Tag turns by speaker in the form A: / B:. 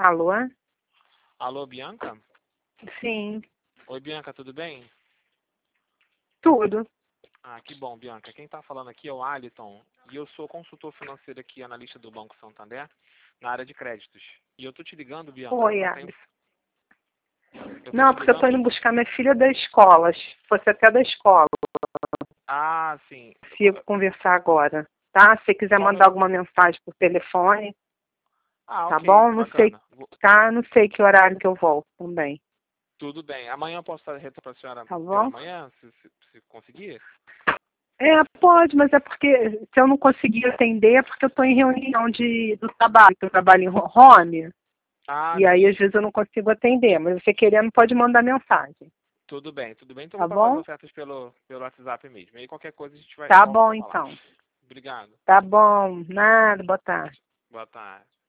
A: Alô?
B: Alô, Bianca?
A: Sim,
B: Oi, Bianca, tudo bem?
A: tudo.
B: Ah, que bom, Bianca. Quem está falando aqui é o Aliton e eu sou consultor financeiro aqui, analista do Banco Santander, na área de créditos. E eu tô te ligando, Bianca,
A: Oi,
B: porque
A: Alice.
B: eu tô
A: Não,
B: te
A: porque eu tô
B: ligando.
A: indo buscar minha filha da escola. Fosse até da escola.
B: Ah, sim.
A: Consigo conversar agora, tá? Se quiser
B: Qual
A: mandar
B: meu...
A: alguma mensagem por telefone,
B: Ah,
A: tá
B: ok,
A: bom? Não sei,
B: bacana.
A: tá? Não sei que horário que eu volto também.
B: Tudo bem. Amanhã eu posso estar retornando para a senhora
A: Tá
B: pela
A: bom?
B: manhã, se conseguir?
A: Pode, mas é porque se eu não conseguir atender é porque eu estou em reunião do trabalho, que eu trabalho em home,
B: Ah,
A: e aí às
B: sim.
A: vezes eu não consigo atender, mas você querendo pode mandar mensagem,
B: Tudo bem, tudo bem. Então eu
A: tá
B: vou passar as
A: bom?
B: ofertas pelo WhatsApp mesmo. E aí qualquer coisa a gente vai
A: Tá
B: volta
A: bom
B: para falar.
A: então.
B: Obrigado.
A: Tá bom, nada, boa tarde.
B: Boa tarde.